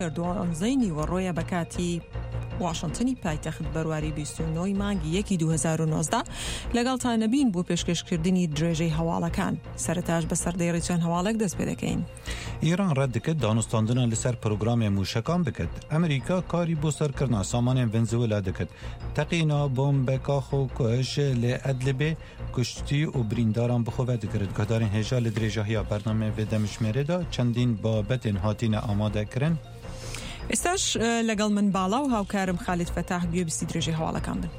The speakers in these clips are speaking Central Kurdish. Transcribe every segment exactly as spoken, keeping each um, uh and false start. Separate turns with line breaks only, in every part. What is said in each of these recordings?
ئەردوان زەینی وەڕۆیە بەکاتی واشنتنی پایتەخت بەرواری بیست و نۆ مانگی یەکی دوو هەزار و نۆزدە لەگەڵ نەبین بۆ پێشکەشکردنی درێژەی هەواڵەکان. سەرەتاش بە سەردەی چەند هەواڵێک دەست پێ دەکەین.
ئیران ڕەت دەکرد دانوستاندنە لەسەر پرۆگرامێ موشەکان بکرد. ئەمریکا کاری بۆ سەرکردنا سامانێن ڤێنزوێلا دەکرد. تەقینا بۆمبێکا خۆ کۆش لێ ئەدلبێ کوشتی و برینداران بخۆڤە دەکرد. گۆدارین هێژا لە درێژەهەیە بەرنامە vê دەمشمێرەدا چەندین بابەتێن هاتینە ئامادەکردن.
ئێستاش لەگەڵ من باڵا و هاوکارم خالید فەتاح گوێبیستی درێژەی هەواڵەکان بن.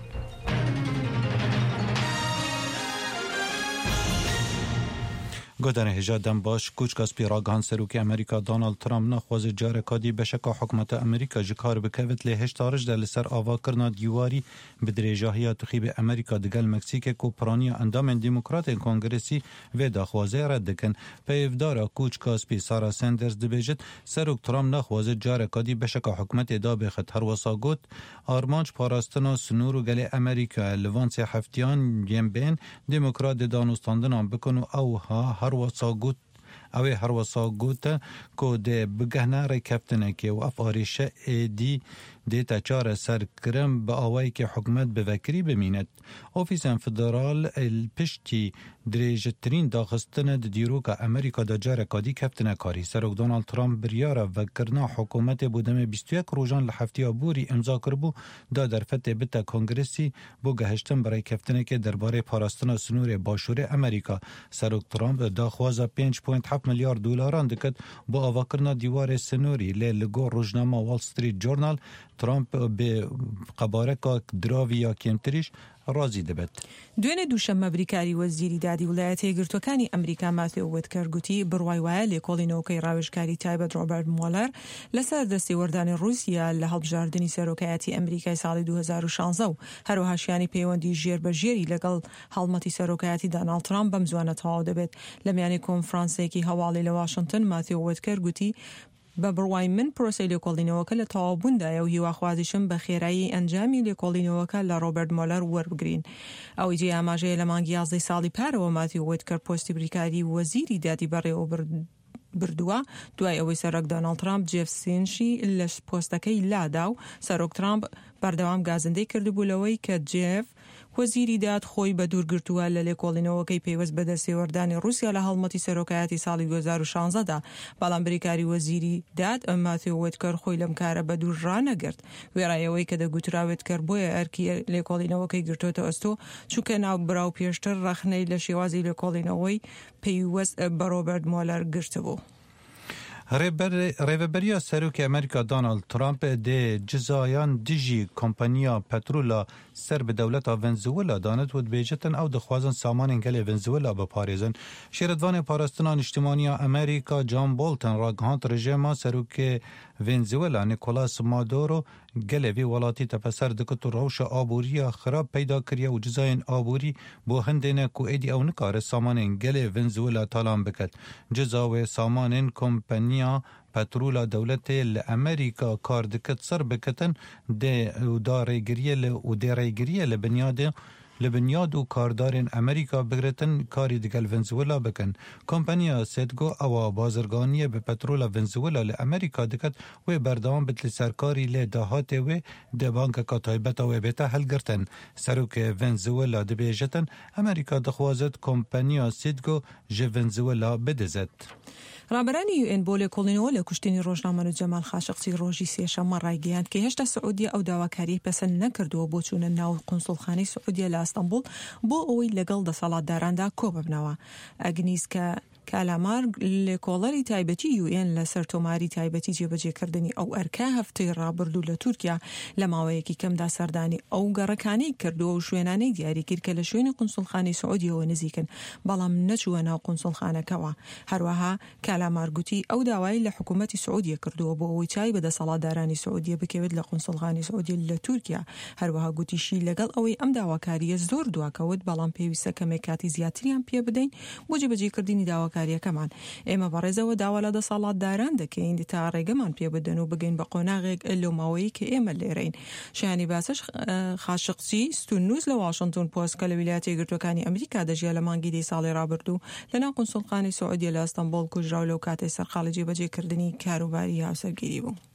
گۆدارە هێژا دەم باش کوچکە سپیراگان سەرۆکی ئەمریکا دۆناڵد ترامپ نەخوازی جارێکادی بەشەکە حکومەتە ئەمریکا ji kar bikevit lê hêştarij de li ser avakirina dîwarî bi dirêjahiya tixîbê Amerîka digel Meksîkê ku piraniya endamên Demokratên Kongresî vê daxwazê red dikin. Peyvdara kûçka spî Sara Sanders dibêjit serok Trump nexwaze carekadî beşeka hikûmetê dabêxit. Her wisa got armanc parastina sunûr û gelê Amerîka li van sê heftiyan yên bên Demokrat dê danûstandinan bikin û ew ha her wisa got ئەوێ هەروەسا گوتە کۆ دێ بگەهنە ڕێکەفتنێکی و ئەف ئاریشە ئێدی دێتە چارە سەرکرم بە ئاوایکی حکومەت بڤەکری بمینێت. ئۆفیسên فدرال پشتی درێژترین داخستنە di dîroka Amerîka da carekadî keftine karî. Serok Donald Trump biryara vekirina hikûmetê bû demê bîst û yek rojan li heftiya borî imza kiribû da derfetê bite Kongresî bۆ gehiştin bi rêkeftinekê derbarê parastina sunûrê başûrê Amerîka. Serok Trump daxwaza pênc point heft milyar dolaran dikit bۆ avakirina dîwarê sunûrî lê li gor rojnama Wall Street Journal Trump bê qebareka diravî ya kêmtirîş ڕازی دەبێت.
دوێنێ دووشەممە بریکاری وەزیری دادی ویلایەتە یەکگرتووەکانی ئەمریکا ماتێو وێتکەر گوتی بڕوای وایە لێکۆڵینەوەکەی ڕاوێژکاری تایبەت ڕۆبەرت مۆلەر لەسەر دەستی وەردانی رووسیا لە هەڵبژاردننی سەرۆکایەتی ئەمریکای ساڵی دوو هەزار و شانزە و هەروەها شیانی پەیوەندی ژێر بە ژێری لەگەڵ هەڵمەتی سەرۆکایەتی دۆناڵد ترامپ بەم زوانە تەواو دەبێت. لە میانی کۆنفرانسێکی هەواڵی لە واشنتن ماتێو وێتکەر گوتی بە بڕوای من پرۆسەی لێکۆڵینەوەکە لە تەواوبووندایە و هیواخوازیشم بە خێرایی ئەنجامی لێکۆڵینەوەکە لە ڕۆبەرت مۆلەر وەربگرین. ئەوەی جێ ئاماژەیە لە مانگی یازدەی ساڵی پارەوە ماتیو وێتکەر پۆستی بریکاری وەزیری دادی بەڕێوە بردووە دوای ئەوەی سەرۆک دۆناڵد ترامپ جێف سینشی لە پۆستەکەی لادا و سەرۆک ترامپ بەردەوام گازندەی کردبوو لەوەی کە جێف وەزیری داد خۆی بە دوورگرتووە لە لێکۆڵینەوەکەی پێوەست بە دەستێوەردانی رووسیا لە هەڵمەتی سەرۆکایەتی ساڵی دوو هەزار و شانزەدا. بەڵام بریکاری وەزیری داد ئەم ماتیو وێتکەر خۆی لەم کارە بە دوور ڕانەگرت. وێڕایەوەی کە دەگوترا وێتکەر بۆیە ئەرکی لێکۆڵینەوەکەی گرتوۆتە ئەستۆ چووکە ناو براو پێشتر ڕەخنەی لە شێوازی لێکۆڵینەوەی پێیوەست بە ڕۆبەرت مۆلەر گرتبوو.
ڕێڤەبەریە سەرۆکی ئەمریکا دۆناڵد ترامپ دێ جزایان دژی کۆمپانیا پەترۆلا سەر بە دەولەتا ڤێنزوێلا دانت و دبێژێتن ئەو دەخوازن سامانên gelê ڤێنزوێلا بپارێزن. شێردوانê parastina niştimaniya ئەمریکا John Bolton ragihandî rejima serokê ڤێنزوێلا Nicolas Maduro gelê vê welatî tepeser dikit û rewşa aboriya xirab peyda kiriye û cizayên aborî bo hindê ne ku êdî ew nikare samanên gelê ڤێنزوێلا talan biket. Ciza wê samanên kompanya پەترۆلا دەولەتê li ئەمریکا kar dikit sir bikitin dê da rêgiriye û dê rêgiriye li binyadê li binyad û kardarên Amerîka bigiritin karî digel Venezuela bikin. Kompanya Citgo ewa bazirganiye bi petrola Venezuela li Amerîka dikit wê berdewam bit li serkarî lê dahatê wê di bankeka taybeta wê bête hilgirtin. Serokê Venezuela dibêjetin Amerîka dixwazit kompanya Citgo ji Venezuela bidizet.
ڕابەرانی یو ئێن بۆ لێکۆڵینەوە لە کوشتنی ڕۆژنامە جەمال خاشقچی ڕۆژی سێشەممە ڕایگەیاند کە هێشتا سعودیا ئەو داواکاری پەسەند نەکردووە بۆ چوونە ناو قونسڵخانەی سعودیا لە ئەستەمبول بۆ ئەوەی لەگەڵ دەسەڵاتداراندا کۆ ببنەوە. ئەگنیز کە کالامار لێکۆڵەری تایبەتی یو ئێن لەسەر تۆماری تایبەتی جێبەجێکردنی ئەو ئەرکا هەفتەی ڕابردوو لە تورکیا لە ماوەیەکی کەمدا سەردانی ئەو گەڕەکانەی کردووە و شوێنانەی دیاری کرد کە لە شوێنی قونسڵخانەی سعودیەوە نزیکن بەڵام نەچووە ناو قونسڵخانەکەوە. هەروەها کالامار گوتی ئەو داوای لە حکوومەتی سعودیە کردووە بۆ ئەوەی چای بە دەسەڵاتدارانی سعودیە بکەوێت لە قونسڵخانەی سعودی لە تورکیا. هەروەها گوتیشی لەگەڵ ئەوەی ئەم داواکاریە زۆر دواکەوت بەڵام پێویستە کەمێک کاتی زیاتریان پێ بدەین بۆ جێبەجێکردنی داوا کاریەکەمان. ئێمە بەڕێزەوە داوا لە دەسەڵاتداران دەکەین تا ڕێگەمان پێ بدەن و بگەین بە قۆناغێک لەو ماوەیە کە ئێمە لێرەین. شایانی باسش خاشقچی ستونوس لە واشنتن پۆست کە لە ویلایەتە یەکگرتووەکانی ئەمریکا دەژیا لە مانگی دەی ساڵی ڕابردوو لەناو قونسڵخانەی سعودیە لە ئەستەمبول کوژراو لەو کاتەی سەرقاڵی جێبەجێکردنی کاروباری هاوسەرگیری بوو.